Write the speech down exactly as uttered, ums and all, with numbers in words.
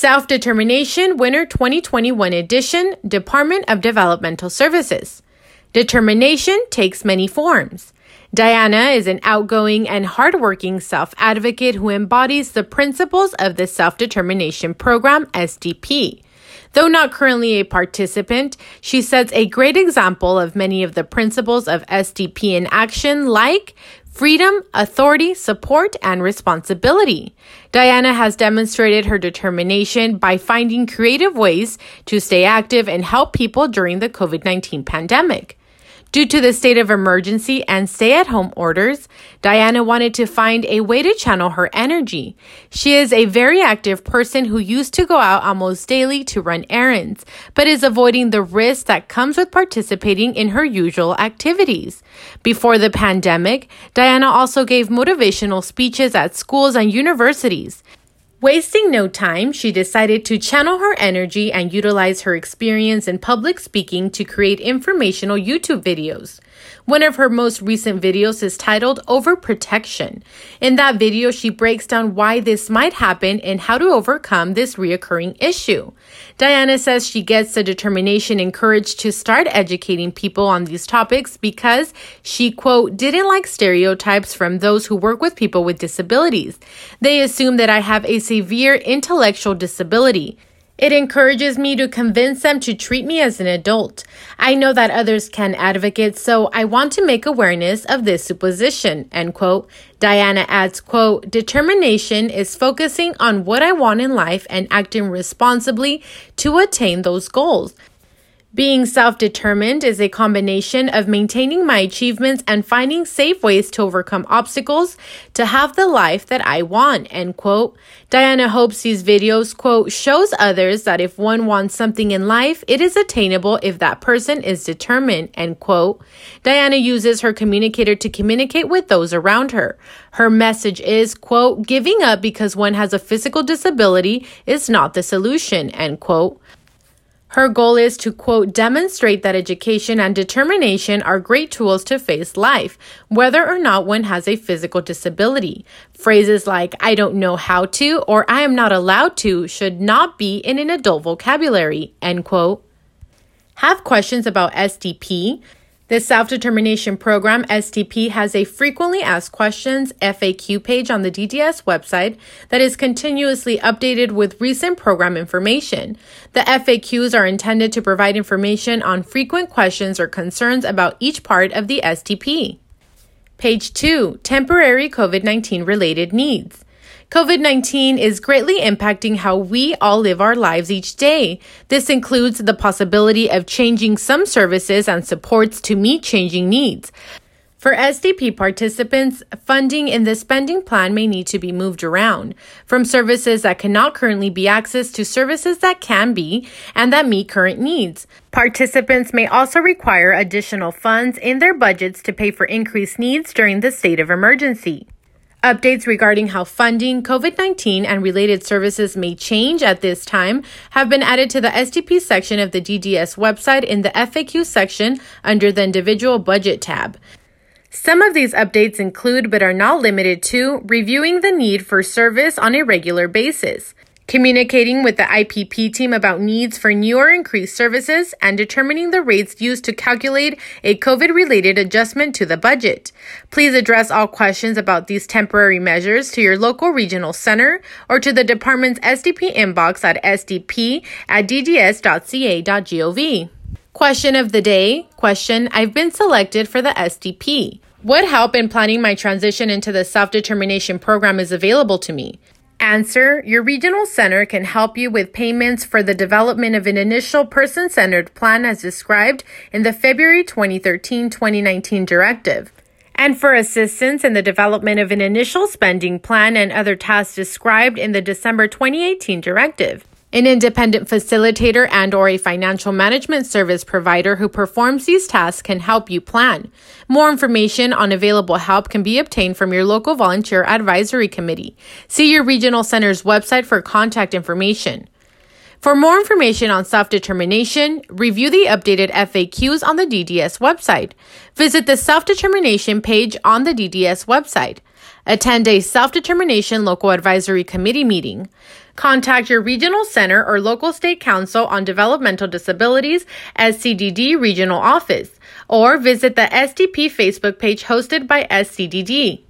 Self-Determination Winter twenty twenty-one Edition, Department of Developmental Services. Determination takes many forms. Diana is an outgoing and hardworking self-advocate who embodies the principles of the Self-Determination Program, S D P. Though not currently a participant, she sets a great example of many of the principles of S D P in action, like freedom, authority, support, and responsibility. Diana has demonstrated her determination by finding creative ways to stay active and help people during the COVID nineteen pandemic. Due to the state of emergency and stay-at-home orders, Diana wanted to find a way to channel her energy. She is a very active person who used to go out almost daily to run errands, but is avoiding the risk that comes with participating in her usual activities. Before the pandemic, Diana also gave motivational speeches at schools and universities. Wasting no time, she decided to channel her energy and utilize her experience in public speaking to create informational YouTube videos. One of her most recent videos is titled Overprotection. In that video, she breaks down why this might happen and how to overcome this reoccurring issue. Diana says she gets the determination and courage to start educating people on these topics because she, quote, didn't like stereotypes from those who work with people with disabilities. They assume that I have a severe intellectual disability. It encourages me to convince them to treat me as an adult. I know that others can advocate, so I want to make awareness of this supposition, end quote. Diana adds, quote, determination is focusing on what I want in life and acting responsibly to attain those goals. Being self-determined is a combination of maintaining my achievements and finding safe ways to overcome obstacles to have the life that I want, end quote. Diana hopes these videos, quote, shows others that if one wants something in life, it is attainable if that person is determined, end quote. Diana uses her communicator to communicate with those around her. Her message is, quote, giving up because one has a physical disability is not the solution, end quote. Her goal is to, quote, demonstrate that education and determination are great tools to face life, whether or not one has a physical disability. Phrases like, I don't know how to, or I am not allowed to, should not be in an adult vocabulary, end quote. Have questions about S D P? The Self-Determination Program, S D P, has a frequently asked questions F A Q page on the D D S website that is continuously updated with recent program information. The F A Qs are intended to provide information on frequent questions or concerns about each part of the S D P. Page two, Temporary COVID nineteen related needs. COVID nineteen is greatly impacting how we all live our lives each day. This includes the possibility of changing some services and supports to meet changing needs. For S D P participants, funding in the spending plan may need to be moved around, from services that cannot currently be accessed to services that can be and that meet current needs. Participants may also require additional funds in their budgets to pay for increased needs during the state of emergency. Updates regarding how funding, COVID nineteen, and related services may change at this time have been added to the S D P section of the D D S website in the F A Q section under the Individual Budget tab. Some of these updates include, but are not limited to, reviewing the need for service on a regular basis, communicating with the I P P team about needs for new or increased services, and determining the rates used to calculate a COVID-related adjustment to the budget. Please address all questions about these temporary measures to your local regional center or to the department's S D P inbox at s d p at d d s dot c a dot gov. Question of the day. Question, I've been selected for the S D P. What help in planning my transition into the self-determination program is available to me? Answer, your regional center can help you with payments for the development of an initial person-centered plan as described in the February twenty thirteen twenty nineteen directive, and for assistance in the development of an initial spending plan and other tasks described in the December twenty eighteen directive. An independent facilitator and or a financial management service provider who performs these tasks can help you plan. More information on available help can be obtained from your local volunteer advisory committee. See your regional center's website for contact information. For more information on self-determination, review the updated F A Qs on the D D S website. Visit the self-determination page on the D D S website. Attend a Self-Determination Local Advisory Committee meeting. Contact your regional center or local state council on developmental disabilities S C D D regional office, or visit the S D P Facebook page hosted by S C D D.